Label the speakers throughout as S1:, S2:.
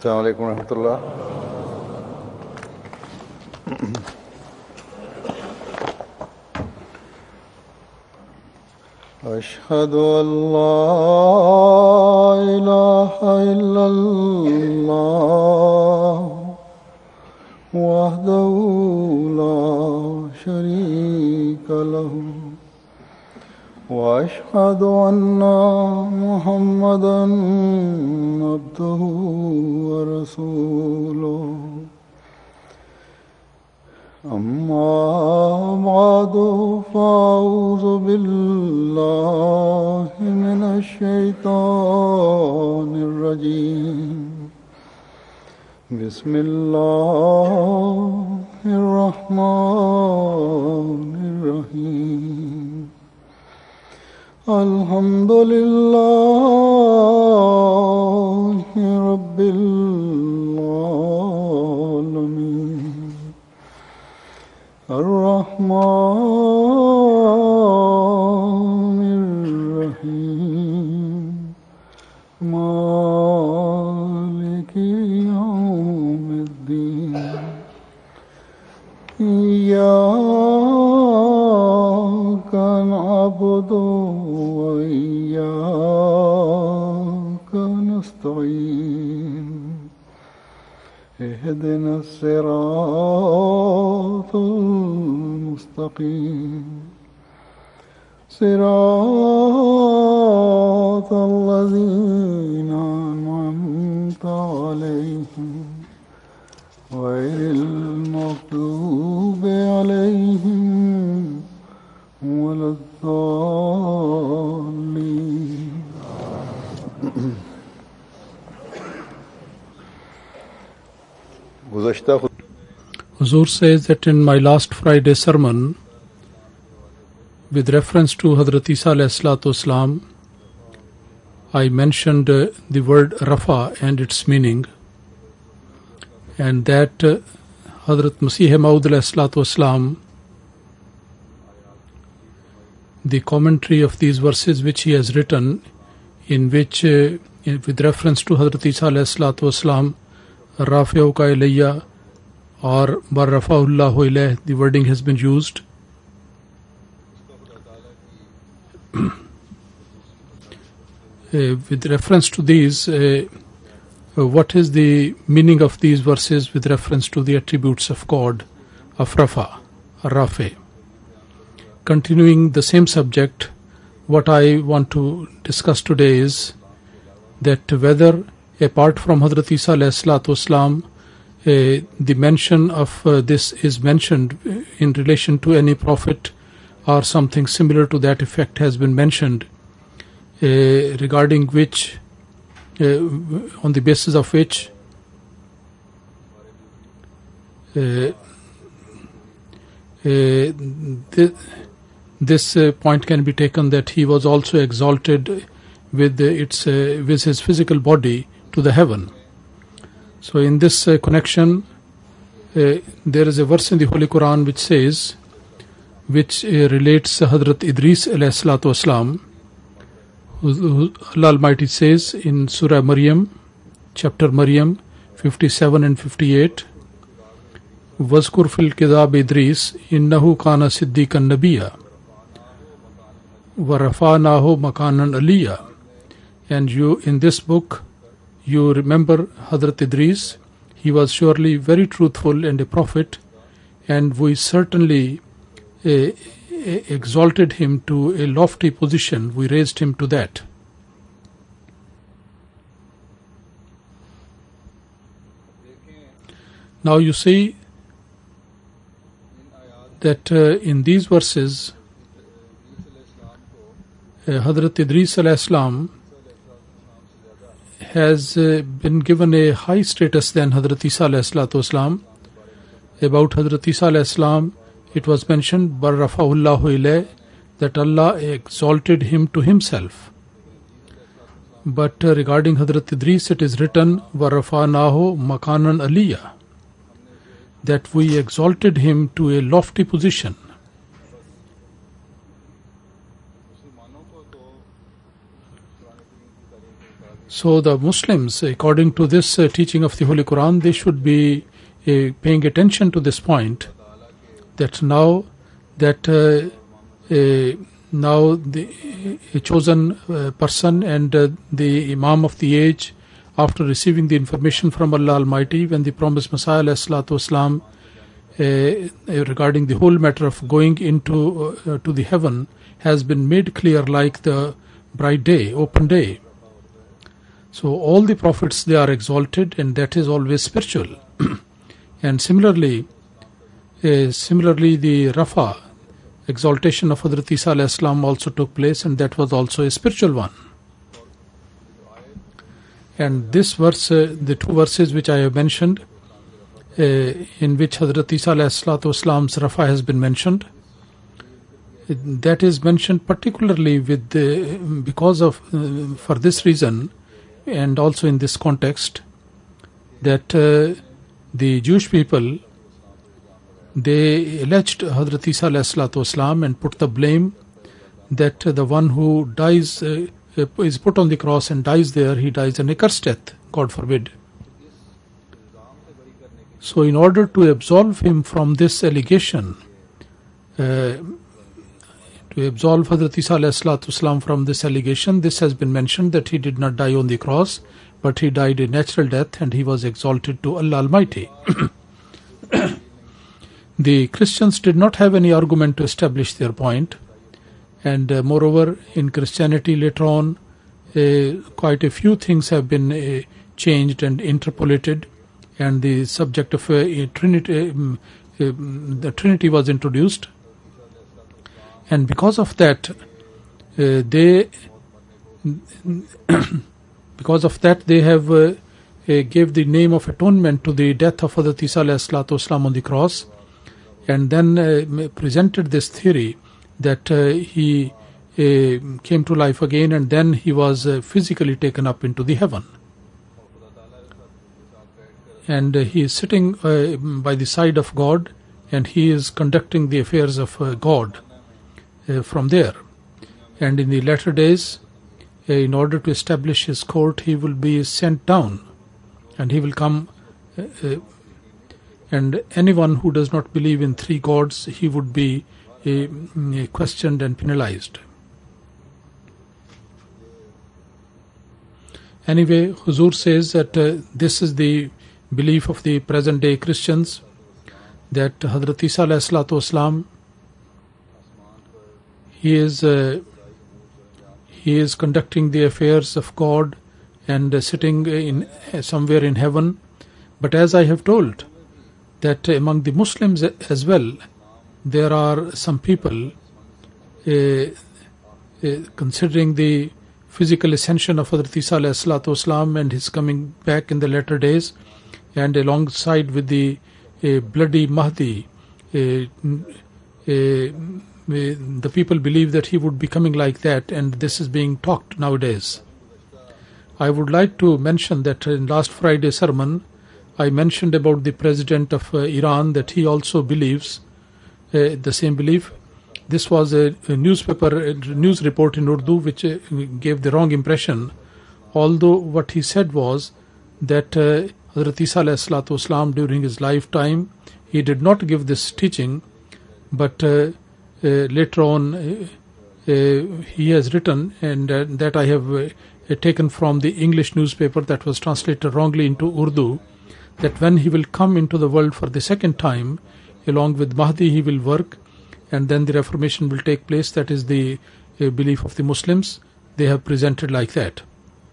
S1: अस्सलाम वालेकुम रहमतुल्लाह। अशहदु अल्ला इलाहा इल्लल्लाह वहदहु ला शरीका लहु वअशहदु अन्ना मुहम्मदन अब्दुहु व रसूलुहु। अम्मा बादु फ़अऊज़ु बिल्लाहि मिनश शैतानिर रजीम। बिस्मिल्लाहिर रहमानिर रहीम। अल्हम्दुलिल्लाहि रब्बिल आलमीन। अर्रहमानिर रहीम। मालिकि यौमिद्दीन। इय्याका नअबुदु व इय्याका नस्तईन। इहदिना सिरातल मुस्तकीम। सिरातल लज़ीना अनअमता अलैहिम गैरिल मग़दूबि अलैहिम वलद्दाल्लीन।
S2: Huzur says that in my last Friday sermon, with reference to Hazrat Isa alayhi salatu wasalam, I mentioned the word Rafa and its meaning, and that Hazrat Masih Maud alayhi salatu wasalam, the commentary of these verses which he has written, in which with reference to Hazrat Isa alayhi salatu wasalam, Rafi'uka ilayya or Bar Rafa'ullahu ilayh, the wording has been used. With reference to these, what is the meaning of these verses with reference to the attributes of God, of Rafa, Rafi? Continuing the same subject, what I want to discuss today is that whether apart from Hazrat Isa alayhi salatu wasalam, the mention of this is mentioned in relation to any prophet or something similar to that effect has been mentioned, regarding which, on the basis of which this point can be taken that he was also exalted with his physical body to the heaven. So in this connection, there is a verse in the Holy Quran which says, which relates Hazrat Idris alayhi salatu wasalam. Allah Almighty says in Surah Maryam, chapter Maryam 57 and 58, Wazkur fil kidab Idris innahu kana siddiqan nabiyya wa rafa'nahu makanan aliyya. And you, in this book, you remember Hazrat Idris. He was surely very truthful and a prophet, and we certainly exalted him to a lofty position. We raised him to that. Now you see that in these verses, Hazrat Idris alayhi salam has been given a high status than Hazrat Isa alayhi salatu wasalam. About Hazrat Isa alayhi salam, it was mentioned, Bar Rafa'ullahu ilayh, that Allah exalted him to himself. But regarding Hazrat Idris, it is written, Wa rafa'nahu makanan aliyya, that we exalted him to a lofty position. So the Muslims, according to this teaching of the Holy Quran, they should be paying attention to this point, that now that now the chosen person and the Imam of the age, after receiving the information from Allah Almighty, when the promised Messiah ﷺ, regarding the whole matter of going into to the heaven has been made clear like the bright day, open day. So all the prophets, they are exalted, and that is always spiritual. And similarly the Rafa, exaltation of Hazrat Isa alayhi salam, also took place, and that was also a spiritual one. And this verse, the two verses which I have mentioned, in which Hazrat Isa alayhi salam's Rafa has been mentioned, that is mentioned particularly with because of for this reason, and also in this context, that the Jewish people, they alleged Hazrat Isa alayhi salam and put the blame that the one who dies is put on the cross and dies there, he dies an accursed death, God forbid. So in order to absolve him from this allegation, to absolve Hazrat Isa alayhi salam from this allegation, this has been mentioned that he did not die on the cross, but he died a natural death, and he was exalted to Allah Almighty. The Christians did not have any argument to establish their point, and moreover, in Christianity later on, quite a few things have been changed and interpolated, and the subject of Trinity, the Trinity was introduced, and because of that, they have gave the name of atonement to the death of Hazrat Isa alayhi salam on the cross, and then presented this theory that he came to life again, and then he was physically taken up into the heaven, and he is sitting by the side of God, and he is conducting the affairs of God from there. And in the latter days, in order to establish his court, he will be sent down, and he will come, and anyone who does not believe in three gods, he would be questioned and penalized. Anyway, Huzur says that this is the belief of the present day Christians, that Hazrat Isa alayhi salam, he is conducting the affairs of God and sitting in somewhere in heaven. But as I have told, that among the Muslims as well, there are some people considering the physical ascension of Hazrat Isa alayhi salam and his coming back in the latter days, and alongside with the bloody Mahdi, the people believe that he would be coming like that, and this is being talked nowadays. I would like to mention that in last Friday's sermon, I mentioned about the president of Iran, that he also believes the same belief. This was a news report in Urdu which gave the wrong impression, although what he said was that Hazrat Isa alayhi salam during his lifetime, he did not give this teaching, but later on he has written, and that I have taken from the English newspaper that was translated wrongly into Urdu, that when he will come into the world for the second time, along with Mahdi he will work, and then the Reformation will take place. That is the belief of the Muslims. They have presented like that.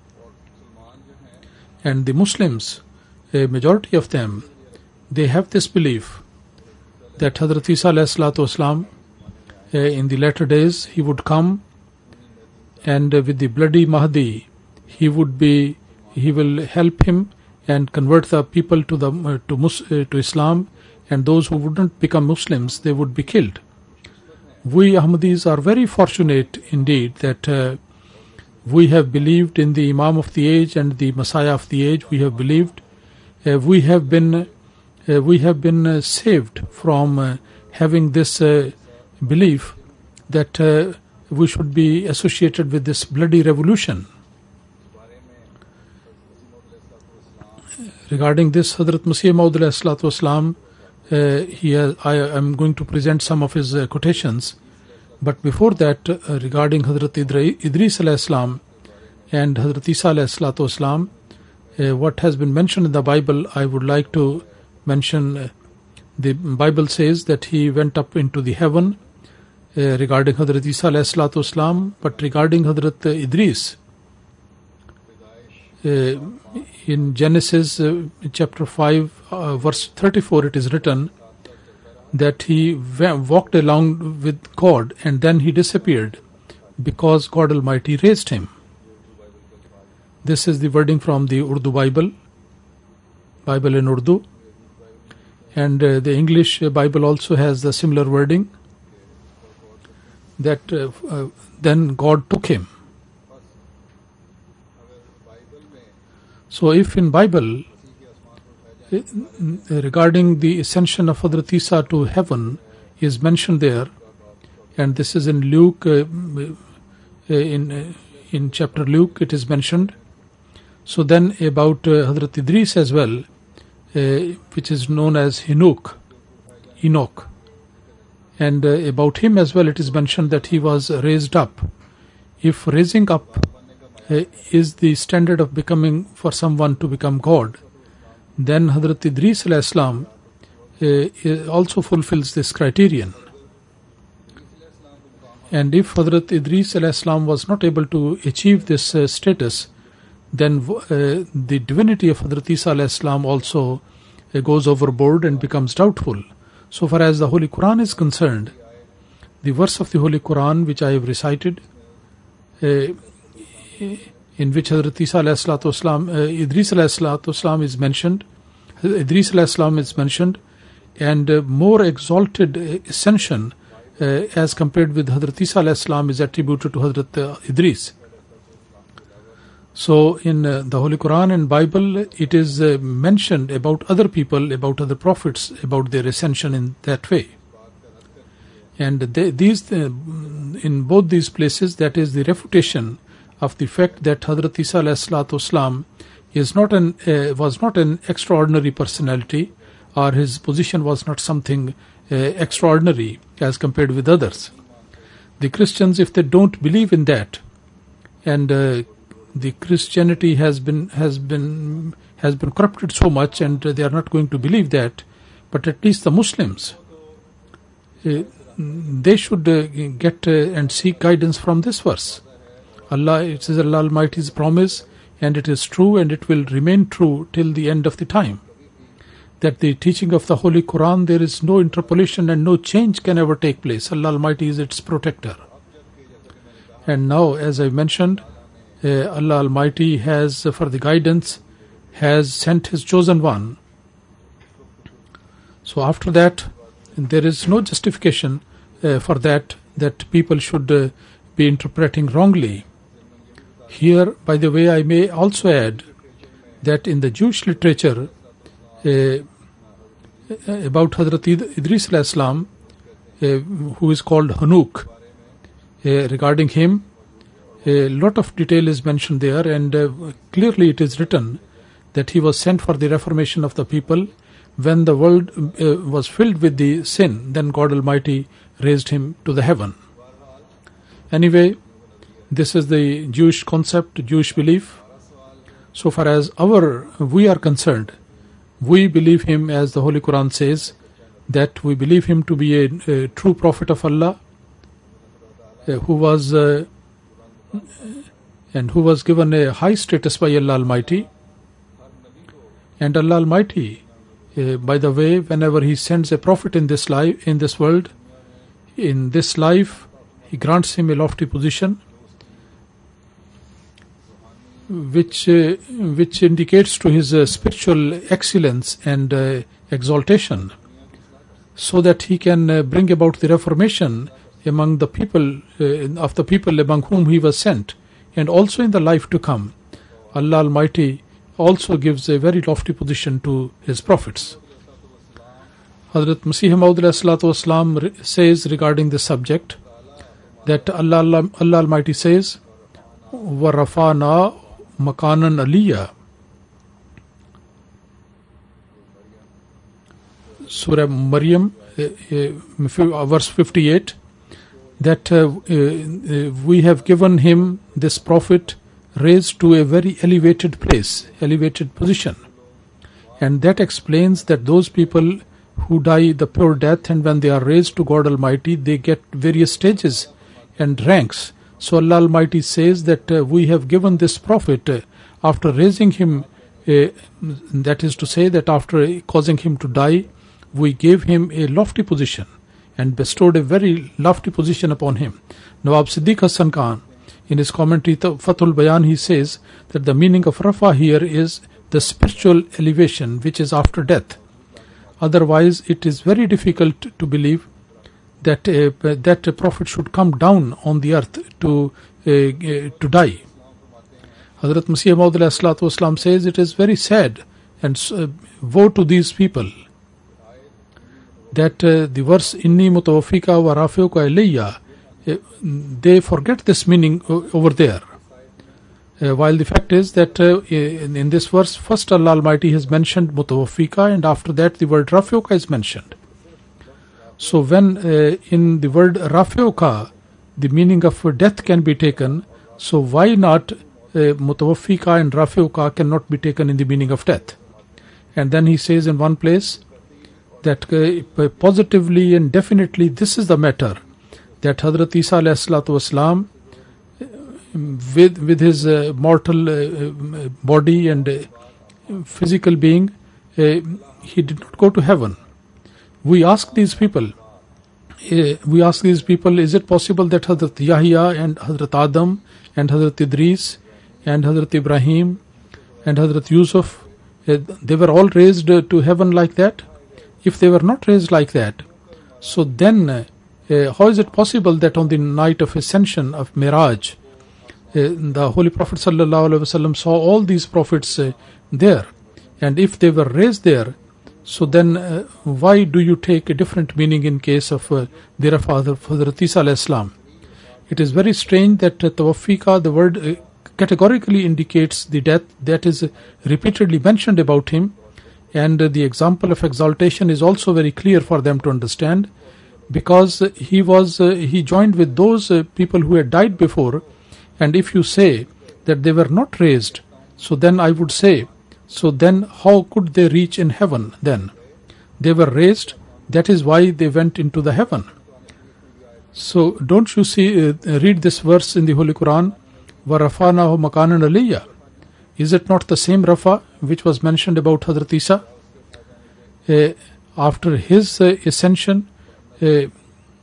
S2: And the Muslims, a majority of them, they have this belief that Hazrat Isa alayhi salam, in the latter days, he would come, and with the bloody Mahdi, he will help him and convert the people to Islam, and those who wouldn't become Muslims, they would be killed. We Ahmadis are very fortunate indeed that we have believed in the Imam of the age and the Messiah of the age. We have believed. We have been saved from having this belief that we should be associated with this bloody revolution. regarding this, Hazrat Masih Maud Wasalam, I am going to present some of his quotations. But before that, regarding Hazrat Idris Salam and Hazrat Isa Wasalam, what has been mentioned in the Bible, I would like to mention. The Bible says that he went up into the heaven regarding Hazrat Isa Wasalam, but regarding Hazrat Idris, in Genesis chapter 5 verse 34 it is written that he walked along with God and then he disappeared because God Almighty raised him. This is the wording from the Urdu Bible in Urdu, and the English Bible also has the similar wording that then God took him. So if in Bible regarding the ascension of Hazrat Isa to heaven is mentioned there, and this is in Luke, in chapter Luke it is mentioned. So then about Hazrat Idris as well, which is known as Enoch, and about him as well it is mentioned that he was raised up. If raising up is the standard of becoming for someone to become God, then Hazrat Idris Islam also fulfills this criterion. And if Hazrat Idris Islam was not able to achieve this status, then the divinity of Hazrat Isa Islam also goes overboard and becomes doubtful. So far as the Holy Quran is concerned, the verse of the Holy Quran which I have recited, in which Hazrat Isa Idris Islam is mentioned, Idris Islam is mentioned, and more exalted ascension as compared with Hazrat Isa Islam is attributed to Hazrat Idris. So in the Holy Quran and Bible it is mentioned about other people, about other prophets, about their ascension in that way. And these in both these places, that is the refutation of the fact that Hazrat Isa Islam was not an extraordinary personality, or his position was not something extraordinary as compared with others. The Christians, if they don't believe in that, and the Christianity has been corrupted so much, and they are not going to believe that, but at least the Muslims, they should get and seek guidance from this verse. Allah, it is Allah Almighty's promise, and it is true, and it will remain true till the end of the time, that the teaching of the Holy Quran, there is no interpolation and no change can ever take place. Allah Almighty is its protector. And now, as I mentioned, Allah Almighty has, for the guidance, has sent His chosen one. So after that, there is no justification for that people should be interpreting wrongly. Here, by the way, I may also add that in the Jewish literature about Hazrat Idris Islam, who is called Hanuk, regarding him, a lot of detail is mentioned there, and clearly it is written that he was sent for the reformation of the people. When the world was filled with the sin, then God Almighty raised him to the heaven. Anyway, this is the Jewish concept, Jewish belief. So far as we are concerned, we believe him as the Holy Quran says, that we believe him to be a true prophet of Allah, who was given a high status by Allah Almighty. And Allah Almighty, by the way, whenever He sends a prophet in this life, in this world, in this life, He grants him a lofty position, which indicates to his spiritual excellence and exaltation, so that he can bring about the reformation among the people, of the people among whom he was sent, and also in the life to come. Allah Almighty also gives a very lofty position to His prophets. Hazrat Masih Maud Wasalam says regarding this subject that Allah Almighty says, وَرَفَعْنَا مَكَانًا عَلِيًّا. Surah Maryam, verse 58, that we have given him, this prophet, raised to a very elevated place, elevated position. And that explains that those people who die the pure death, and when they are raised to God Almighty, they get various stages and ranks. So Allah Almighty says that we have given this prophet, after raising him, that is to say that after causing him to die, we gave him a lofty position and bestowed a very lofty position upon him. Nawab Siddiq Hassan Khan, in his commentary Fathul Bayan, he says that the meaning of Rafa here is the spiritual elevation which is after death. Otherwise, it is very difficult to believe that a prophet should come down on the earth to die. Hazrat Masih Maud alayhi salatu wasalam says it is very sad and woe to these people that the verse Inni mutawaffika wa rafiuka ilayya, they forget this meaning over there. While the fact is that in this verse, first Allah Almighty has mentioned mutawaffika, and after that the word rafiuka is mentioned. So when in the word rafiuka the meaning of death can be taken, so why not mutawaffika and rafiuka cannot be taken in the meaning of death? And then he says in one place that positively and definitely this is the matter, that Hazrat Isa alayhi salatu wasalam, with his mortal body and physical being, he did not go to heaven. We ask these people, is it possible that Hazrat Yahya and Hazrat Adam and Hazrat Idris and Hazrat Ibrahim and Hazrat Yusuf, they were all raised to heaven like that? If they were not raised like that, so then how is it possible that on the night of ascension of Miraj, the Holy Prophet ﷺ saw all these prophets there? And if they were raised there, so then why do you take a different meaning in case of their father Hazrat Isa alayhi salam? It is very strange that tawaffika, the word categorically indicates the death that is repeatedly mentioned about him, and the example of exaltation is also very clear for them to understand, because he joined with those people who had died before. And if you say that they were not raised, so then I would say, so then how could they reach in heaven then? They were raised, that is why they went into the heaven. So don't you see, read this verse in the Holy Quran, وَرَفَعْنَاهُ مَكَانًا عَلِيًّا. Is it not the same Rafa which was mentioned about Hazrat Isa? After his ascension, Afanna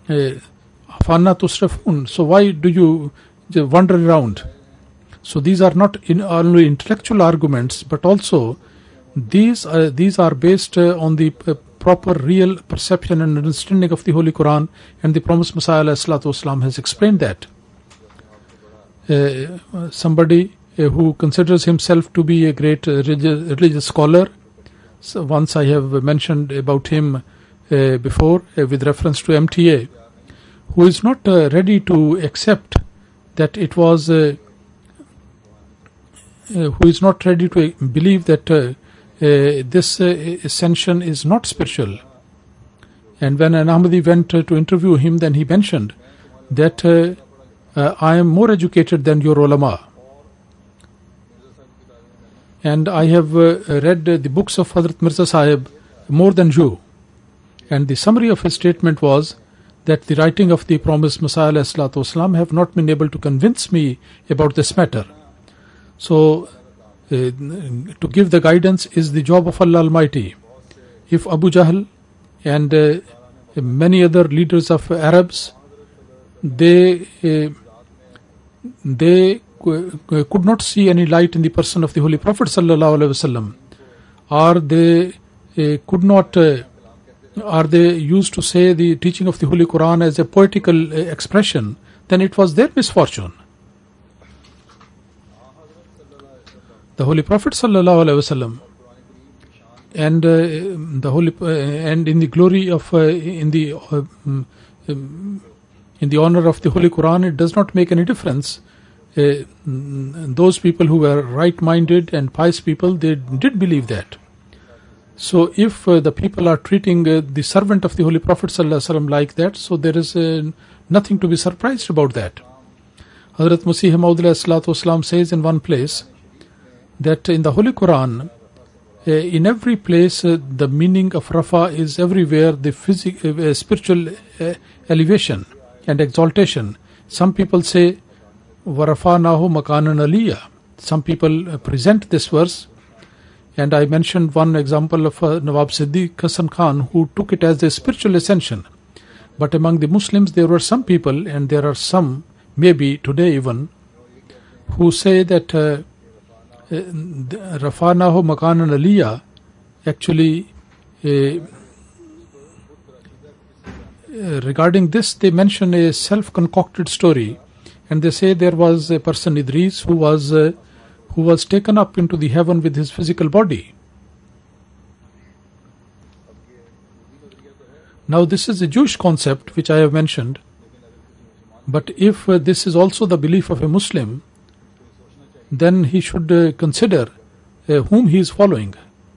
S2: tusrafun. So why do you wander around? So these are not only intellectual arguments, but also these are based on the proper real perception and understanding of the Holy Quran, and the promised Messiah ﷺ has explained that. Somebody who considers himself to be a great religious scholar, so once I have mentioned about him before with reference to MTA, who is not ready to accept that it was, who is not ready to believe that this ascension is not spiritual. And when an Ahmadi went to interview him, then he mentioned that I am more educated than your ulama. And I have read the books of Hazrat Mirza Sahib more than you. And the summary of his statement was that the writing of the promised Messiah ﷺ have not been able to convince me about this matter. So to give the guidance is the job of Allah Almighty. If Abu Jahl and many other leaders of Arabs, they could not see any light in the person of the Holy Prophet ﷺ, or they could not, or they used to say the teaching of the Holy Quran as a poetical expression, then it was their misfortune. The Holy Prophet ﷺ and the Holy and in the glory of in the honor of the Holy Quran, it does not make any difference. Those people who were right-minded and pious people, they did believe that. So if the people are treating the servant of the Holy Prophet ﷺ like that, so there is nothing to be surprised about that. Hazrat Masih Maud says in one place that in the Holy Quran, in every place the meaning of Rafa is everywhere the spiritual elevation and exaltation. Some people say وَرَفَعْنَاهُ مَكَانًا عَلِيًّا. Some people present this verse, and I mentioned one example of Nawab Siddiq Hasan Khan, who took it as a spiritual ascension. But among the Muslims there were some people, and there are some, maybe today even, who say that Rafa'nahu Makanan Aliyah, actually regarding this they mention a self-concocted story, and they say there was a person Idris who was taken up into the heaven with his physical body. Now this is a Jewish concept which I have mentioned, but if this is also the belief of a Muslim, then he should consider whom he is following.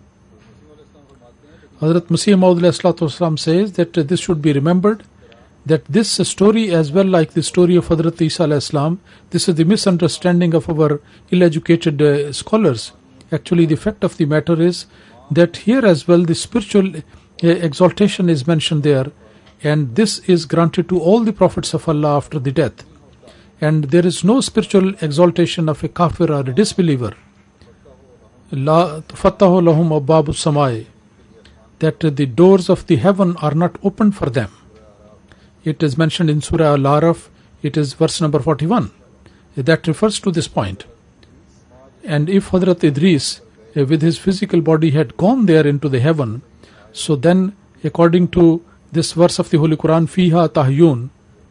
S2: Hazrat Masih Maud says that this should be remembered, that this story, as well like the story of Hazrat Isa, this is the misunderstanding of our ill-educated scholars. Actually, the fact of the matter is that here as well the spiritual exaltation is mentioned there, and this is granted to all the prophets of Allah after the death. And there is no spiritual exaltation of a kafir or a disbeliever. La tufattahu lahum abwabu samai, that the doors of the heaven are not opened for them. It is mentioned in Surah Al-Araf, it is verse number 41. That refers to this point. And if Hazrat Idris with his physical body had gone there into the heaven, so then according to this verse of the Holy Quran, Fiha Tahyun,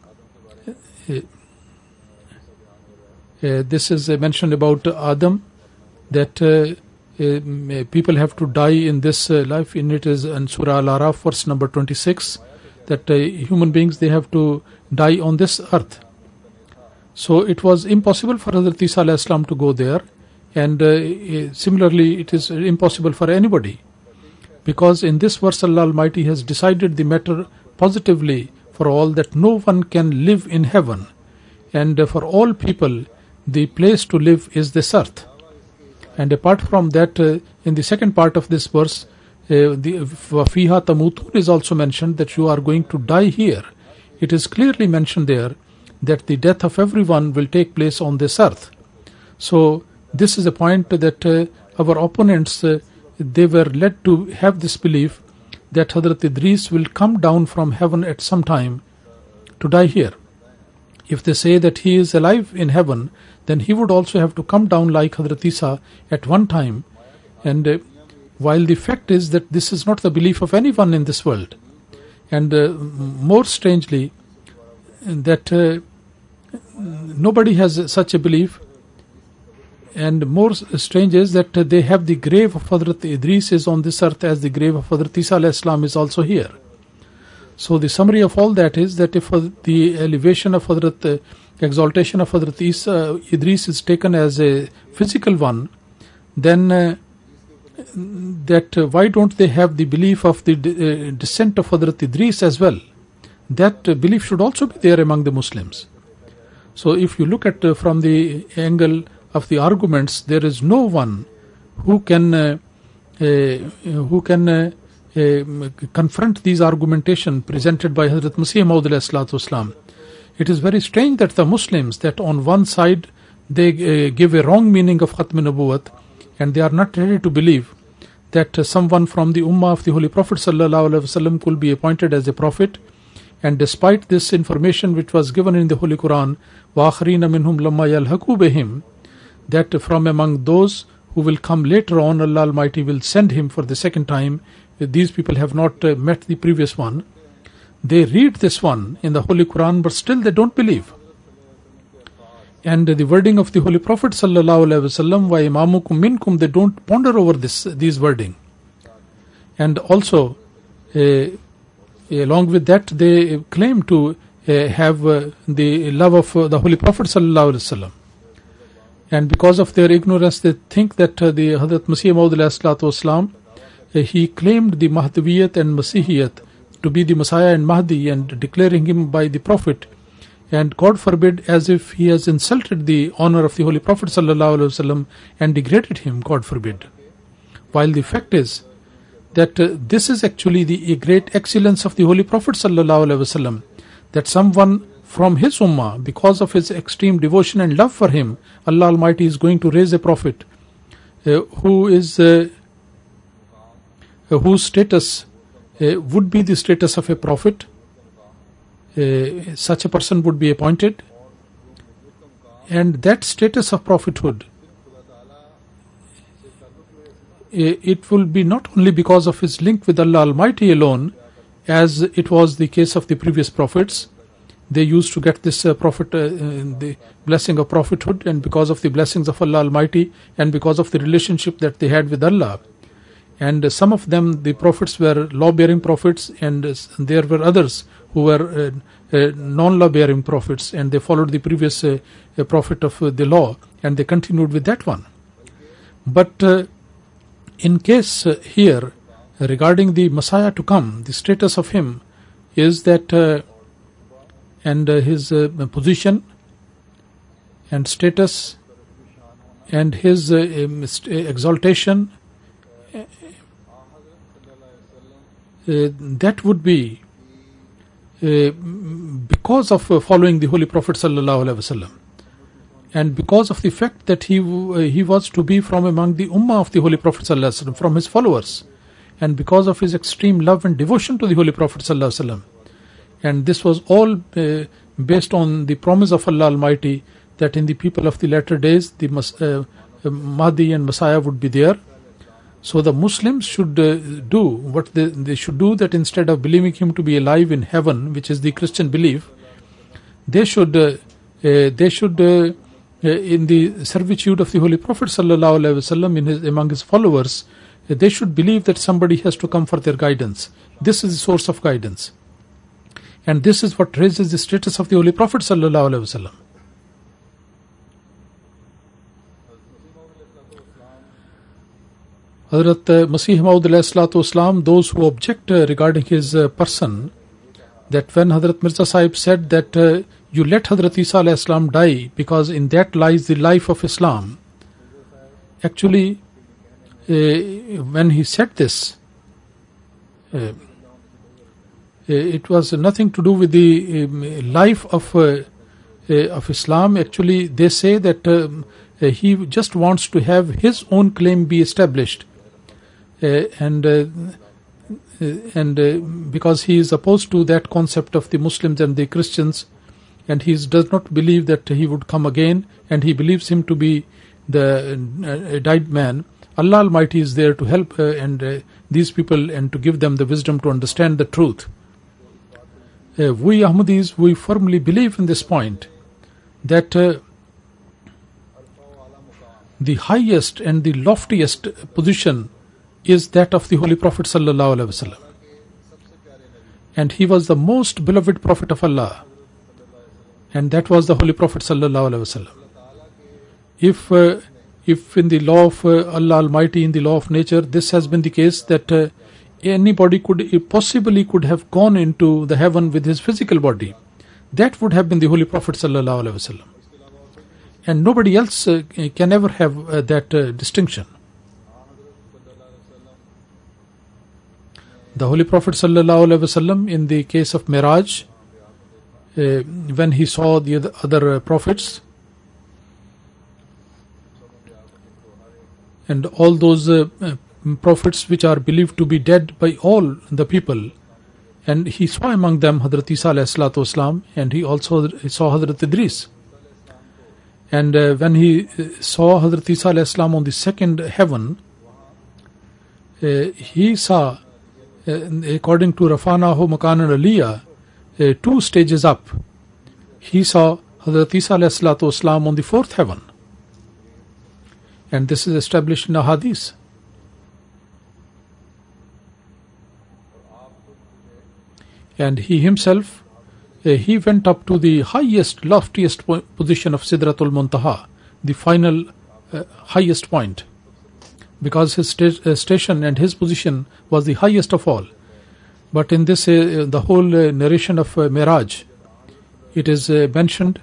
S2: this is mentioned about Adam, that people have to die in this life, and it is in Surah Al-Araf verse number 26, that human beings, they have to die on this earth. So it was impossible for Hazrat Isa alayhi salam to go there, and similarly it is impossible for anybody, because in this verse Allah Almighty has decided the matter positively for all, that no one can live in heaven, and for all people the place to live is this earth. And apart from that, in the second part of this verse, the Fiha Tamutun is also mentioned, that you are going to die here. It is clearly mentioned there that the death of everyone will take place on this earth. So this is a point that our opponents, they were led to have this belief that Hazrat Idris will come down from heaven at some time to die here. If they say that he is alive in heaven, then he would also have to come down like Hazrat Isa at one time. And while the fact is that this is not the belief of anyone in this world, and more strangely that nobody has such a belief, and more strange is that they have the grave of Hazrat Idris is on this earth as the grave of Hazrat Isa alayhi salam is also here. So the summary of all that is that if the elevation of Hazrat, exaltation of Hazrat Idris is taken as a physical one, then that why don't they have the belief of the descent of Hazrat Idris as well? That belief should also be there among the Muslims. So if you look at from the angle of the arguments, there is no one who can confront these argumentation presented by Hazrat Masih Maud alayhi. It is very strange that the Muslims, that on one side they give a wrong meaning of Khatm Nubuwwat, and they are not ready to believe that someone from the Ummah of the Holy Prophet ﷺ could be appointed as a prophet. And despite this information which was given in the Holy Quran, وَآخَرِينَ مِنْهُمْ لَمَّا يَلْحَقُوا بِهِمْ, that from among those who will come later on, Allah Almighty will send him for the second time. These people have not met the previous one. They read this one in the Holy Quran, but still they don't believe. And the wording of the Holy Prophet ﷺ, wa imamukum minkum, they don't ponder over these wording. And also, along with that, they claim to have the love of the Holy Prophet ﷺ. And because of their ignorance, they think that the Hazrat Masih Maud he claimed the Mahdaviyat and Masihiyat to be the Messiah and Mahdi and declaring him by the Prophet, and God forbid, as if he has insulted the honor of the Holy Prophet ﷺ and degraded him, God forbid. While the fact is that this is actually the great excellence of the Holy Prophet ﷺ, that someone from his ummah, because of his extreme devotion and love for him, Allah Almighty is going to raise a prophet whose status would be the status of a prophet. Such a person would be appointed, and that status of prophethood, it will be not only because of his link with Allah Almighty alone, as it was the case of the previous prophets. They used to get this the blessing of prophethood, and because of the blessings of Allah Almighty and because of the relationship that they had with Allah. And some of them, the prophets, were law-bearing prophets, and there were others who were non-law-bearing prophets, and they followed the previous prophet of the law, and they continued with that one. But in case here, regarding the Messiah to come, the status of him is that, and his position and status and his exaltation, that would be because of following the Holy Prophet ﷺ, and because of the fact that he was to be from among the ummah of the Holy Prophet ﷺ, from his followers, and because of his extreme love and devotion to the Holy Prophet ﷺ. And this was all based on the promise of Allah Almighty that in the people of the latter days the Mahdi and Messiah would be there. So the Muslims should do what they should do, that instead of believing him to be alive in heaven, which is the Christian belief, they should in the servitude of the Holy Prophet ﷺ among his followers, they should believe that somebody has to come for their guidance. This is the source of guidance, and this is what raises the status of the Holy Prophet ﷺ. Hazrat Masih Maud ﷺ, those who object regarding his person, that when Hazrat Mirza Sahib said that you let Hazrat Isa ﷺ die because in that lies the life of Islam, actually when he said this, it was nothing to do with the life of Islam. Actually, they say that he just wants to have his own claim be established, and because he is opposed to that concept of the Muslims and the Christians, and he does not believe that he would come again, and he believes him to be the died man. Allah Almighty is there to help these people and to give them the wisdom to understand the truth. We Ahmadis, we firmly believe in this point, that the highest and the loftiest position is that of the Holy Prophet ﷺ, and he was the most beloved Prophet of Allah, and that was the Holy Prophet ﷺ. If in the law of Allah Almighty, in the law of nature, this has been the case, that anybody could have gone into the heaven with his physical body, that would have been the Holy Prophet ﷺ, and nobody else can ever have that distinction. The Holy Prophet ﷺ, in the case of Miraj, when he saw the other prophets and all those prophets which are believed to be dead by all the people, and he saw among them Hazrat Isa ﷺ, and he also saw Hazrat Idris. And when he saw Hazrat Isa ﷺ on the second heaven, he saw, according to Rafanahu Makanan Aliyah, 2 stages up. He saw Hazrat Isa ﷺ on the 4th heaven, and this is established in a hadith. And he himself, he went up to the highest, loftiest position of Sidratul Muntaha, the final highest point. because his station and his position was the highest of all. But in this, the whole narration of Miraj, it is mentioned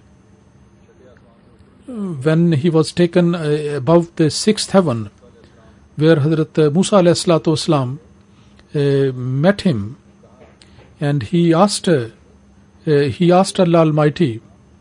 S2: when he was taken above the sixth heaven, where Hazrat Musa alayhi salatu wasalam met him, and he asked Allah Almighty,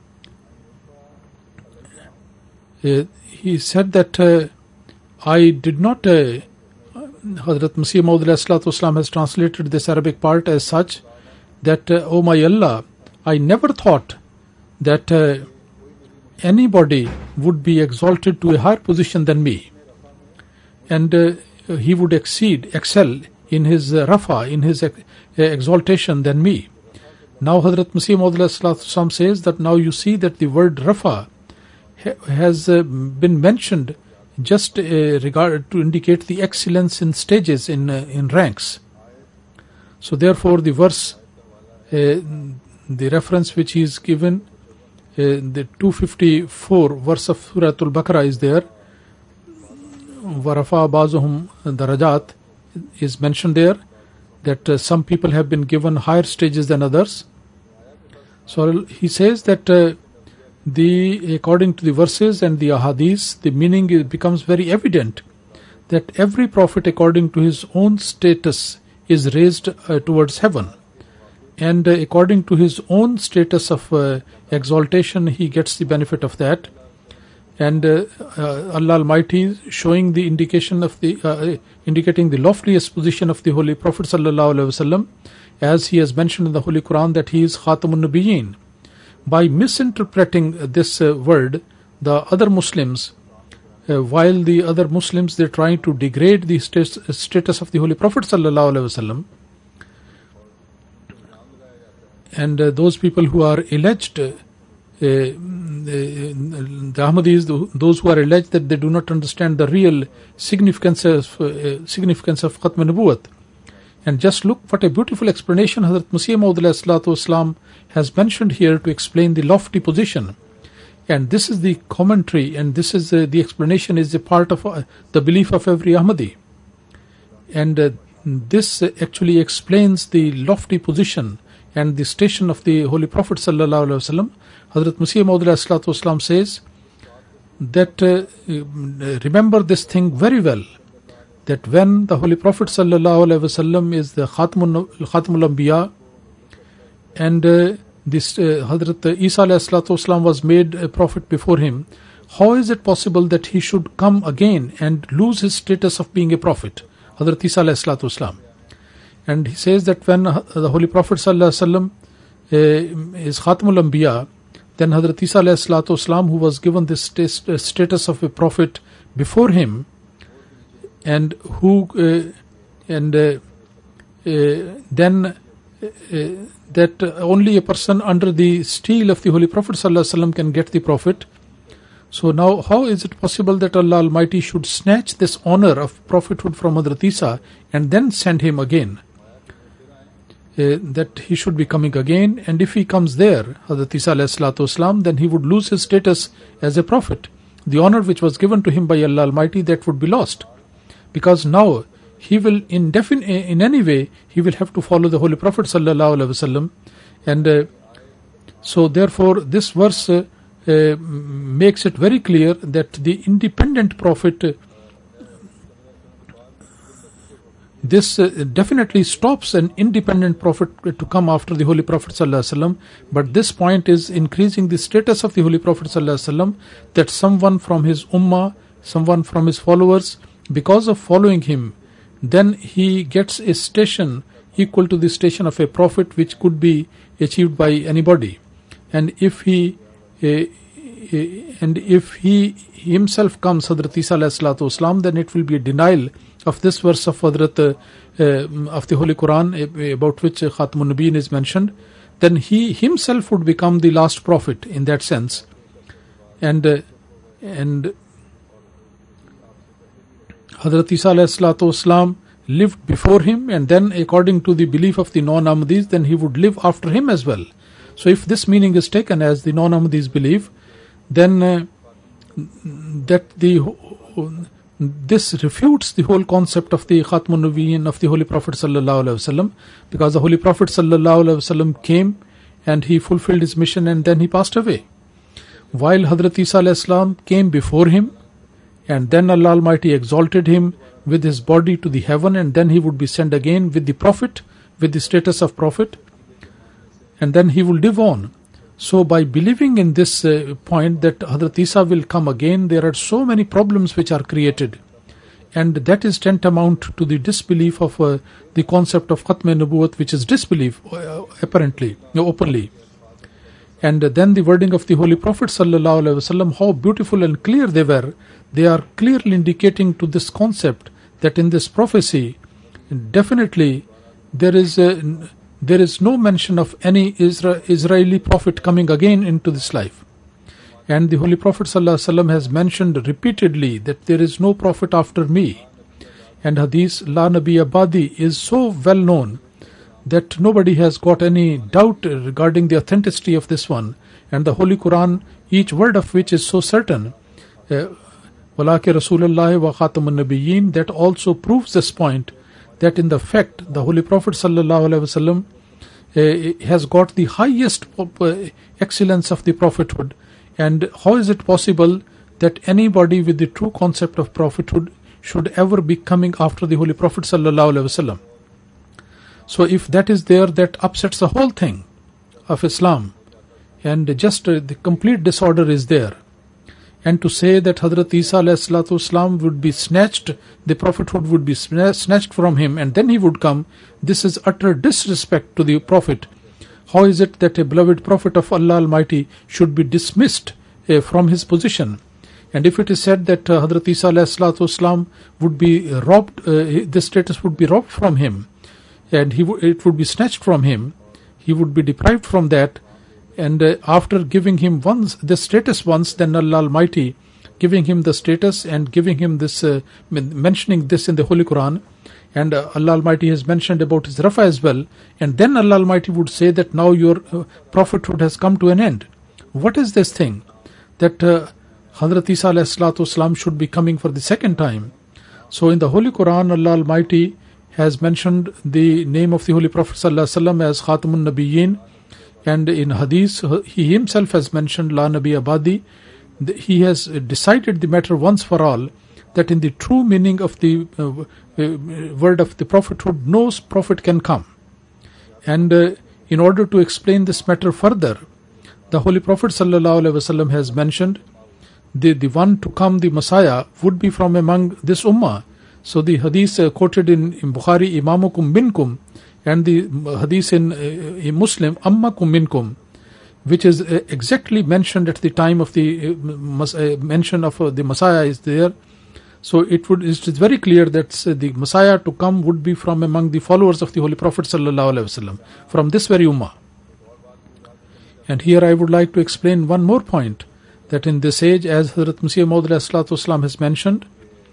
S2: he said that I did not, Hazrat Masih Maud alayhi salatu wasalam has translated this Arabic part as such, that, oh my Allah, I never thought that anybody would be exalted to a higher position than me, and he would excel in his rafa, in his exaltation than me. Now Hazrat Masih Maud alayhi salatu wasalam says that now you see that the word rafa has been mentioned just regard to indicate the excellence in stages, in ranks. So therefore the verse, the reference which is given, the 254 verse of Surah Al-Baqarah is there. Warafa bazuhum darajat is mentioned there, that some people have been given higher stages than others. So he says that according to the verses and the ahadith, the meaning becomes very evident that every prophet according to his own status is raised towards heaven, and according to his own status of exaltation he gets the benefit of that. And Allah Almighty showing the indication of the indicating the loftiest position of the Holy Prophet sallallahu alaihi wasallam, as he has mentioned in the Holy Quran that he is Khatamun Nabiyyin. By misinterpreting this word, the other Muslims, while the other Muslims they're trying to degrade the status of the Holy Prophet sallallahu alaihi wasallam, and those people who are alleged, the Ahmadis, those who are alleged that they do not understand the real significance of Khatm Nubuwwat. And just look what a beautiful explanation Hazrat Masih Maud alayhi salatu wasalam has mentioned here to explain the lofty position. And this is the commentary, and this is the explanation is a part of the belief of every Ahmadi. And this actually explains the lofty position and the station of the Holy Prophet sallallahu alaihi wasallam. Hazrat Masih Maud alayhi salatu wasalam says that remember this thing very well, that when the Holy Prophet sallallahu alaihi wasallam is the Khatmul Anbiya, and this Hazrat Isa alayhi salatu wasalam was made a prophet before him, how is it possible that he should come again and lose his status of being a prophet, Hazrat Isa alayhi salatu wasalam? And he says that when the Holy Prophet sallallahu alaihi wasallam is Khatmul Anbiya, then Hazrat Isa alayhi salatu wasalam, who was given this status of a prophet before him, and who then that only a person under the steel of the Holy Prophet sallallahu alaihi wasallam can get the prophet. So now how is it possible that Allah Almighty should snatch this honor of prophethood from Hazrat Isa and then send him again? That he should be coming again, and if he comes there, Hazrat Isa alayhi salatu wasalam, then he would lose his status as a prophet. The honor which was given to him by Allah Almighty, that would be lost, because now he will in any way he will have to follow the Holy Prophet sallallahu alaihi wasallam. And so therefore this verse makes it very clear that the independent prophet, this definitely stops an independent prophet to come after the Holy Prophet sallallahu alaihi wasallam. But this point is increasing the status of the Holy Prophet sallallahu alaihi wasallam, that someone from his ummah, someone from his followers, because of following him, then he gets a station equal to the station of a prophet, which could be achieved by anybody. And if he himself comes, Hazrat Isa alayhi salatu wasalam, then it will be a denial of this verse of Hazrat of the Holy Quran, about which Khatmun Nabiyyin is mentioned. Then he himself would become the last prophet in that sense. And Hazrat Isa alayhi salatu wasalam lived before him, and then according to the belief of the non-Ahmadis, then he would live after him as well. So if this meaning is taken as the non-Ahmadis believe, then that this refutes the whole concept of the Khatmun Nabiyyin of the Holy Prophet sallallahu alaihi wasallam, because the Holy Prophet sallallahu alaihi wasallam came and he fulfilled his mission and then he passed away. While Hazrat Isa alayhi salam came before him, and then Allah Almighty exalted him with his body to the heaven, and then he would be sent again with the Prophet, with the status of Prophet, and then he will live on. So by believing in this point that Hazrat Isa will come again, there are so many problems which are created, and that is tantamount to the disbelief of the concept of Khatm Nubuwwat, which is disbelief apparently, openly. And then the wording of the Holy Prophet sallallahu alaihi wasallam, how beautiful and clear they were. They are clearly indicating to this concept that in this prophecy, definitely there is no mention of any Israeli prophet coming again into this life. And the Holy Prophet ﷺ has mentioned repeatedly that there is no prophet after me. And Hadith La Nabi Abadi is so well known that nobody has got any doubt regarding the authenticity of this one. And the Holy Quran, each word of which is so certain, Walaki Rasulullah wa Khatamun Nabiyyin, that also proves this point, that in the fact the Holy Prophet ﷺ has got the highest excellence of the prophethood. And how is it possible that anybody with the true concept of prophethood should ever be coming after the Holy Prophet ﷺ? So if that is there, that upsets the whole thing of Islam, and just the complete disorder is there. And to say that Hazrat Isa alayhi salatu wasalam would be snatched, the prophethood would be snatched from him and then he would come, this is utter disrespect to the prophet. How is it that a beloved prophet of Allah Almighty should be dismissed from his position? And if it is said that Hazrat Isa alayhi salatu wasalam would be robbed, this status would be robbed from him, and it would be snatched from him, he would be deprived from that. And after giving him the status once, then Allah Almighty giving him the status and giving him this, mentioning this in the Holy Quran, and Allah Almighty has mentioned about his Rafa as well, and then Allah Almighty would say that now your prophethood has come to an end. What is this thing? That Hazrat Isa alayhi salatu wasalam should be coming for the second time. So in the Holy Quran, Allah Almighty has mentioned the name of the Holy Prophet sallallahu alaihi wasallam as Khatamun Nabiyyin. And in Hadith, he himself has mentioned La Nabi Abadi. He has decided the matter once for all, that in the true meaning of the word of the prophethood, no prophet can come. And in order to explain this matter further, the Holy Prophet ﷺ has mentioned the one to come, the Messiah, would be from among this ummah. So the Hadith quoted in Bukhari, Imamukum minkum, and the Hadith in Muslim, Ammakum minkum, which is exactly mentioned at the time of the mention of the Messiah is there. So it is very clear that the Messiah to come would be from among the followers of the Holy Prophet ﷺ, from this very ummah. And here I would like to explain one more point, that in this age, as Hazrat Masih Maud has mentioned,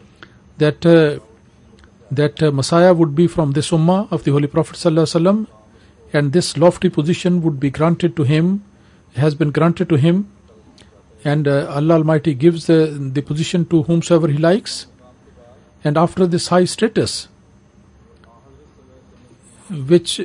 S2: that Messiah would be from this ummah of the Holy Prophet ﷺ, and this lofty position would be granted to him, has been granted to him, and Allah Almighty gives the position to whomsoever He likes. And after this high status, which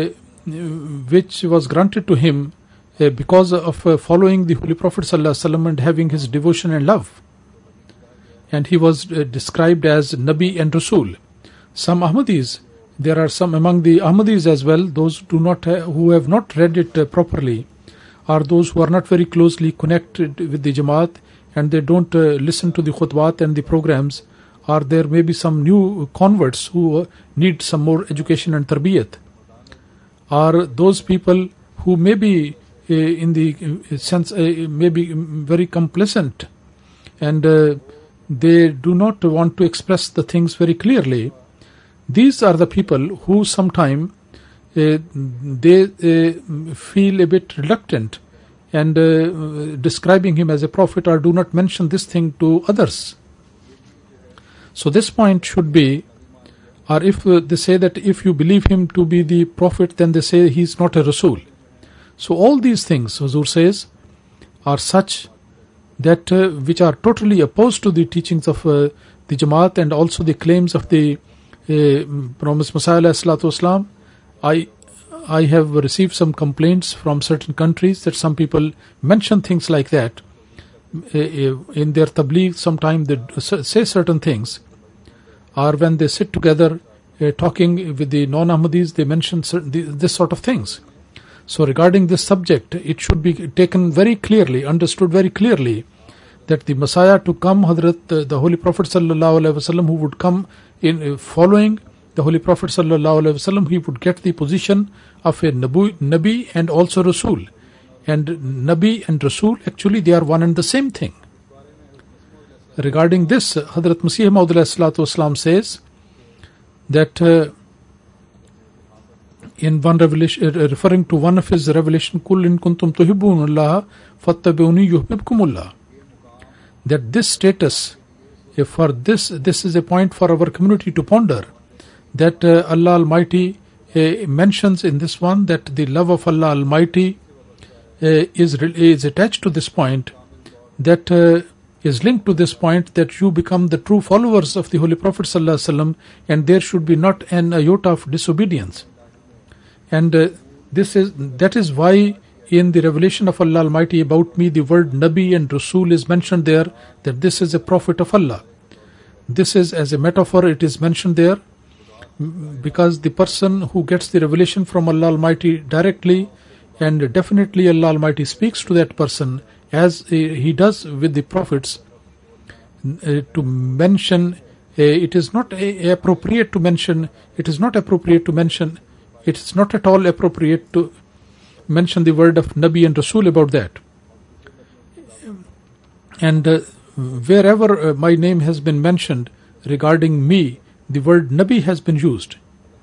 S2: was granted to him because of following the Holy Prophet ﷺ and having his devotion and love, and he was described as Nabi and Rasul. Some Ahmadis, there are some among the Ahmadis as well, those who have not read it properly, are those who are not very closely connected with the Jamaat, and they don't listen to the khutbat and the programs, or there may be some new converts who need some more education and tarbiyat, or those people who may be in the sense may be very complacent, and they do not want to express the things very clearly. These are the people who sometimes they feel a bit reluctant and describing him as a prophet, or do not mention this thing to others. So this point should be, or if they say that if you believe him to be the prophet, then they say he is not a Rasul. So all these things, Huzur says, are such that which are totally opposed to the teachings of the Jamaat and also the claims of the Promised Messiah ﷺ, I have received some complaints from certain countries that some people mention things like that in their tabligh. Sometimes they say certain things, or when they sit together talking with the non-Ahmadis, they mention this sort of things. So regarding this subject, it should be taken very clearly, understood very clearly, that the Messiah to come, Hazrat, the Holy Prophet sallallahu alaihi wasallam, who would come in following the Holy Prophet sallallahu alaihi wasallam, he would get the position of a Nabi and also Rasul. And Nabi and Rasul, actually they are one and the same thing. Regarding this, Hazrat Masih Maud alayhi salatu wasalam says that in one revelation, referring to one of his revelation, Kul in kuntum tuhibbunullah fattabi'uni yuhibbukumullah, that this status, for this is a point for our community to ponder, that Allah Almighty mentions in this one that the love of Allah Almighty is attached to this point, that is linked to this point, that you become the true followers of the Holy Prophet sallallahu alaihi wasallam, and there should be not an iota of disobedience. And that is why in the revelation of Allah Almighty about me, the word Nabi and Rasul is mentioned there, that this is a prophet of Allah. This is as a metaphor, it is mentioned there, because the person who gets the revelation from Allah Almighty directly, and definitely Allah Almighty speaks to that person as he does with the prophets, to mention, it is not appropriate to mention, it is not at all appropriate to mention the word of Nabi and Rasul about that. And wherever my name has been mentioned regarding me, the word Nabi has been used.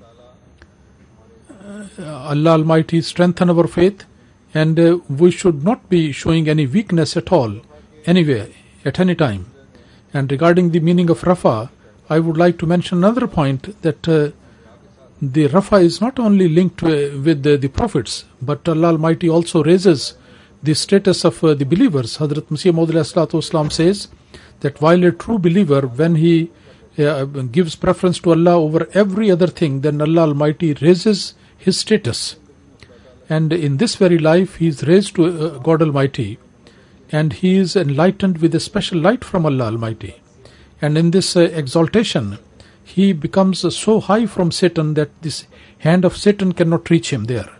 S2: Allah Almighty strengthen our faith, and we should not be showing any weakness at all, anywhere, at any time. And regarding the meaning of Rafa, I would like to mention another point, that the Rafa is not only linked with the prophets, but Allah Almighty also raises the status of the believers. Hazrat Masih Maud alayhi salatu wasalam says that while a true believer, when he gives preference to Allah over every other thing, then Allah Almighty raises his status. And in this very life, he is raised to God Almighty, and he is enlightened with a special light from Allah Almighty. And in this exaltation, he becomes so high from Satan that this hand of Satan cannot reach him there.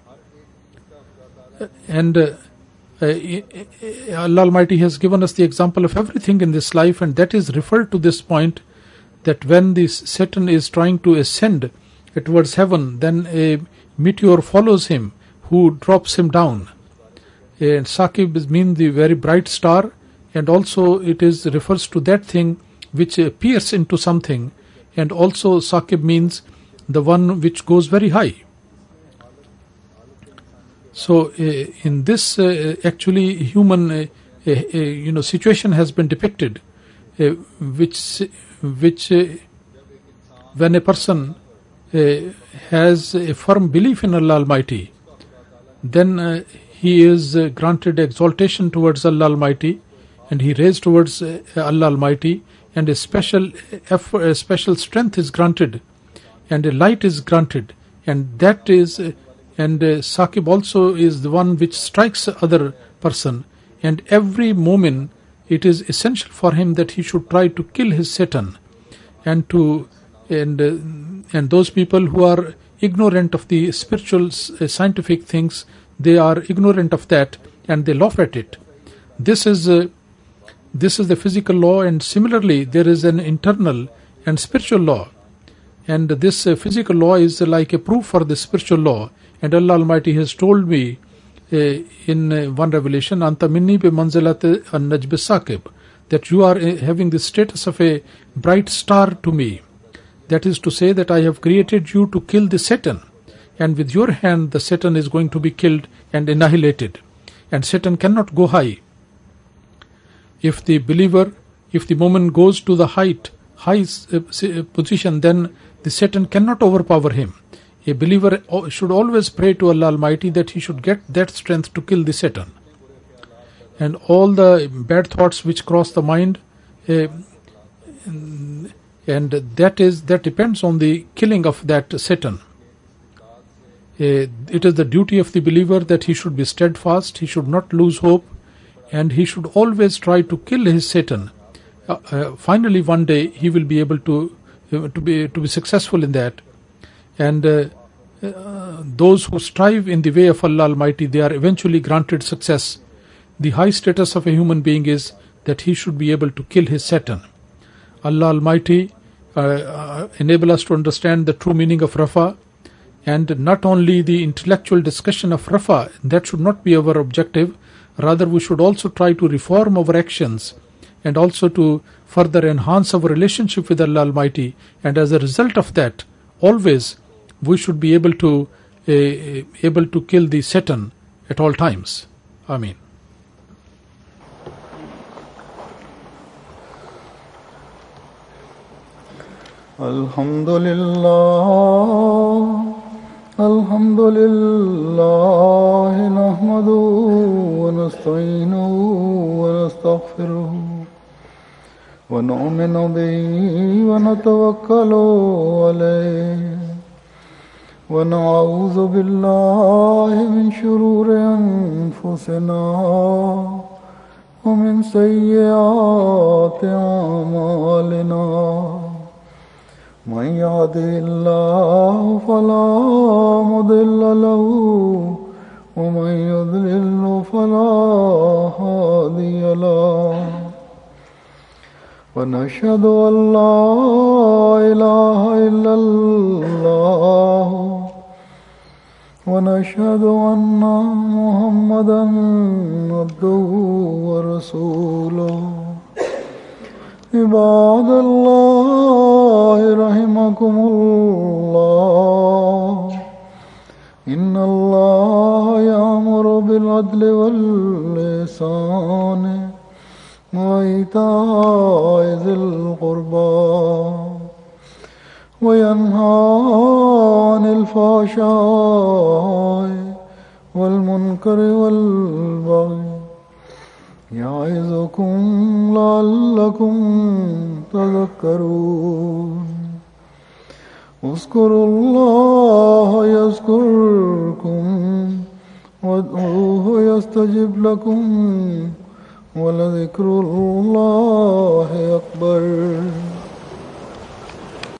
S2: And Allah Almighty has given us the example of everything in this life, and that is referred to this point, that when this Satan is trying to ascend towards heaven, then a meteor follows him, who drops him down. And Saqib means the very bright star, and also it refers to that thing which pierces into something, and also Saqib means the one which goes very high. So in this actually human situation has been depicted, which when a person has a firm belief in Allah Almighty, then he is granted exaltation towards Allah Almighty, and he raised towards Allah Almighty, and a special strength is granted, and a light is granted, and that is, and Saqib also is the one which strikes other person, and every moment it is essential for him that he should try to kill his Satan, and those people who are ignorant of the spiritual scientific things, they are ignorant of that, and they laugh at it. This is the physical law, and similarly there is an internal and spiritual law, and this physical law is like a proof for the spiritual law. And Allah Almighty has told me in one revelation, Anta minni bi manzilat an-najb saqib, that you are having the status of a bright star to me. That is to say that I have created you to kill the Satan, and with your hand the Satan is going to be killed and annihilated, and Satan cannot go high. If the believer, if the moment goes to the high position, then the Satan cannot overpower him. A believer should always pray to Allah Almighty that he should get that strength to kill the Satan. And all the bad thoughts which cross the mind, and that depends on the killing of that Satan. It is the duty of the believer that he should be steadfast, he should not lose hope, and he should always try to kill his Satan. Finally, one day he will be able to be successful in that. And those who strive in the way of Allah Almighty, they are eventually granted success. The high status of a human being is that he should be able to kill his Satan. Allah Almighty enable us to understand the true meaning of Rafa, and not only the intellectual discussion of Rafa, that should not be our objective. Rather, we should also try to reform our actions and also to further enhance our relationship with Allah Almighty. And as a result of that, always we should be able to kill the Satan at all times. Ameen.
S1: Alhamdulillah, nahmaduhu wa nasta'inuhu wa nastaghfiruhu wa nu'minu bihi wa natawakkalu alayhi wa na'udhu billahi min shururi anfusina wa min sayyiati a'malina. من يهده الله فلا مضل له ومن يضلل فلا هادي له ونشهد أن لا إله إلا الله ونشهد أن محمدا عبده ورسوله. عباد الله رحمكم الله إن الله يأمر بالعدل والإحسان وإيتاء ذي القربى وينهى عن الفحشاء والمنكر والبغي يعظكم لعلكم تذكرون. اذكروا الله يذكركم وادعوه يستجب لكم ولذكر الله أكبر.